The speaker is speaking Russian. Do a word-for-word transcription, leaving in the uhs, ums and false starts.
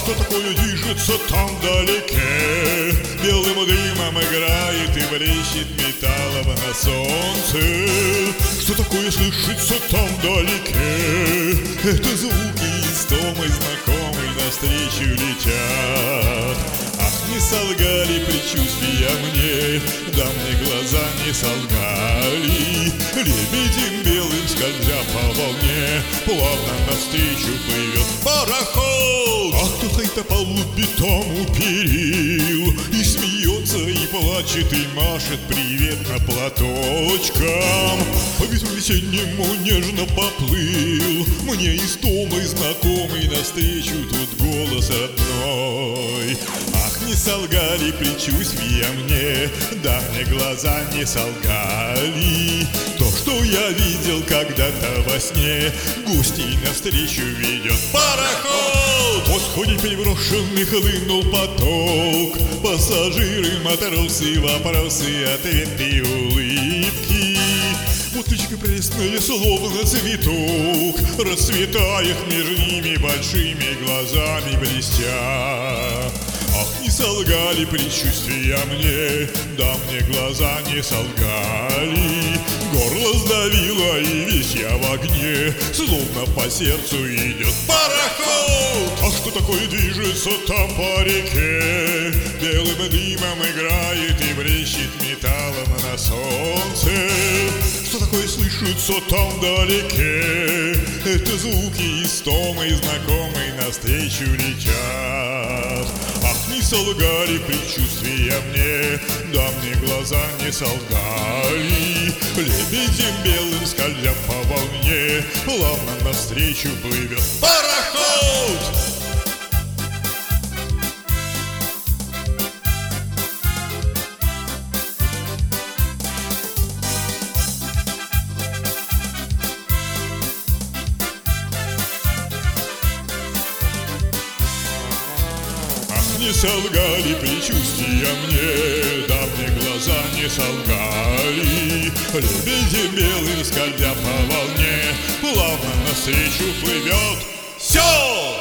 что такое движется там вдалеке? Белым дымом играет и блещет металлом на солнце. Что такое слышится там вдалеке? Это звуки истомы знакомые навстречу летят. Ах, не солгали предчувствия мне, да мне глаза не солгали. Лебедем белым скользя по волне, плавно навстречу плывет пароход. А кто-то по лупе тому перил, и смеется, и плачет, и машет приветно платочком. По ветру весеннему нежно поплыл, мне истомой знакомый навстречу тут голос родной. Ах, не солгали предчувствия мне, да мне глаза не солгали. То, что я видел когда-то во сне, гостей навстречу ведет пароход. По сходе переброшенный хлынул поток, пассажиры, матросы, вопросы, ответы, улыбки. Вот птичка прелестная, словно цветок, расцветая между ними большими глазами блестя. Ах, не солгали предчувствия мне, да мне глаза не солгали. Горло сдавило, и весь я в огне, словно по сердцу идет пароход. А что такое движется там по реке? Белым дымом играет и блещет металлом на солнце. Что такое слышится там вдалеке? Это звуки истомы знакомые навстречу летят. Ах, не солгали предчувствия мне, да мне глаза не солгали. Лебедем белым скользя по волне, плавно навстречу плывет пароход. Не солгали предчувствия мне, да мне глаза не солгали. Лебедем белым скользя по волне, плавно навстречу плывет. Все!